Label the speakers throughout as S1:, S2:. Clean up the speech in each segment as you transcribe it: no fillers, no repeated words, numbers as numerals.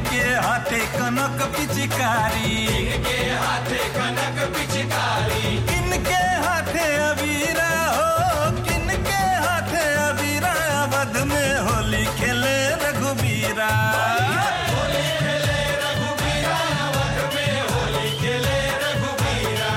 S1: इनके हाथे कनक पिचकारी,
S2: इनके हाथे कनक पिचकारी,
S1: इनके हाथे अबीरा हो, किनके हाथे अबीरा, अवध में होली खेले रघुबीरा,
S2: होली खेले रघुबीरा, अवध में होली खेले रघुबीरा।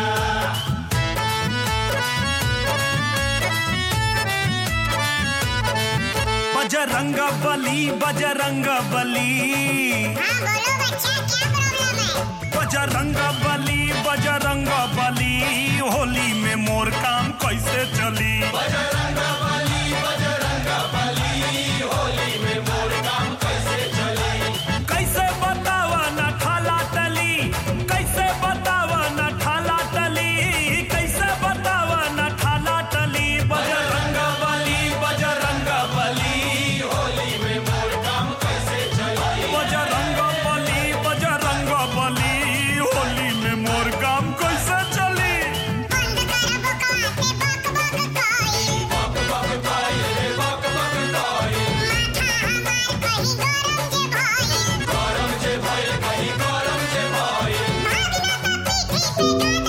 S1: बजरंग बली, बजरंग बली,
S3: हाँ बोलो बच्चा, क्या प्रॉब्लम है?
S1: बजरंग बली, बजरंग बली, होली में मोर काम कैसे चली,
S2: बजरंग बली, बजरंग बली, होली में मोर काम कैसे चली।
S1: कैसे बतावा न ठाला टली, कैसे बतावा न ठाला टली, कैसे बतावा न ठाला टली, बजरंग बली, बजरंग बली,
S2: होली में मोर काम कैसे चली।
S1: बजरंग बली, बजरंग बली, होली में मोर काम कैसे चली।
S3: बंद कर बकवाते, बक बक कोई,
S2: बक बक कोई रे बक बक कोई,
S3: माथा हमार कहीं गरम जे भाई,
S2: गरम जे भइल कहीं गरम जे भइल।
S3: भागना तो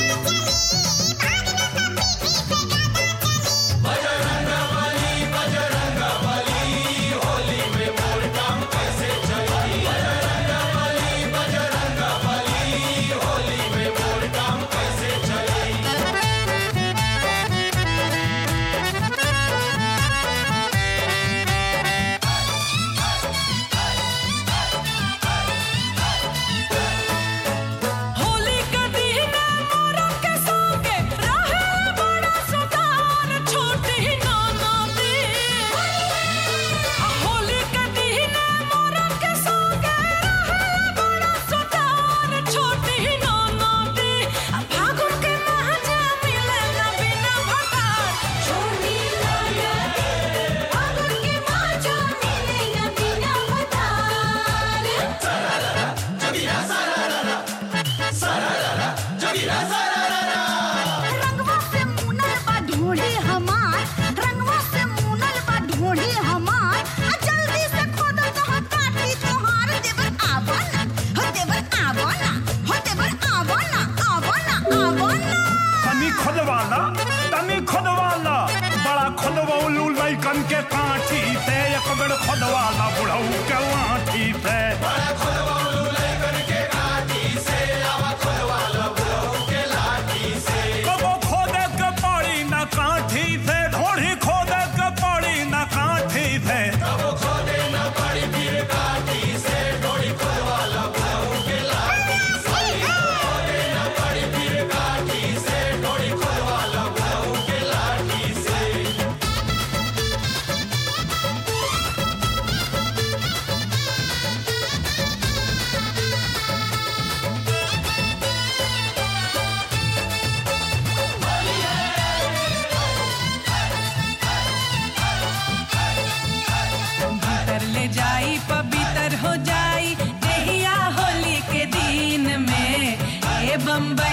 S3: पीठी पे गाना चली, भागना तो पीठी पे गाना चली।
S2: बजरंग बली, बजरंग बली, होली में मोर काम कैसे चली। बजरंग बली, बजरंग बली, होली में मोर काम कैसे चली।
S4: होली के दिन मोरों के संगे रहे बड़ा सुतार छोटी ननदी। होली के दिन मोरों के संगे रहे बड़ा सुतार छोटी ननदी। फागुन के महाजा मिले न बिना भतार छोटी ननदी। फागुन के महाजा मिले न बिना भतार।
S2: जगीरा सारारा, सारारा, जगीरा सारारा।
S3: रंगवा से मुनल बा ढोली हमार, रंगवा से मुनल बा ढोली हमार, आ जल्दी से खोद तो काटी तोहार देवर आवना, हो देवर आवना, हो देवर आवना, आवना, आवना।
S1: तनी खोदवाला, तनी खोदवाला, बड़ा खोदवाउलू लइकन के काठी से, एक बेर खोदवाला बुढ़ऊ के लाठी से।
S2: बड़ा खोदवालू लइकन के काठी से, आवा खोदवाला बुढ़ऊ के लाठी से।
S1: कबो खोदे के पड़ी न काठी से, ढोढ़ी खोदे के पड़ी न काठी से।
S2: कबो खोदे न पड़ी फिर काठी से, डोरी खोदवाला बुढ़ऊ के लाठी से। खोदे न पड़ी फिर काठी से, डोरी खोदवाला बुढ़ऊ के लाठी से।
S4: भीतर ले जाई पवित्र हो जाई देहिया होली के दिन में ए बम्बई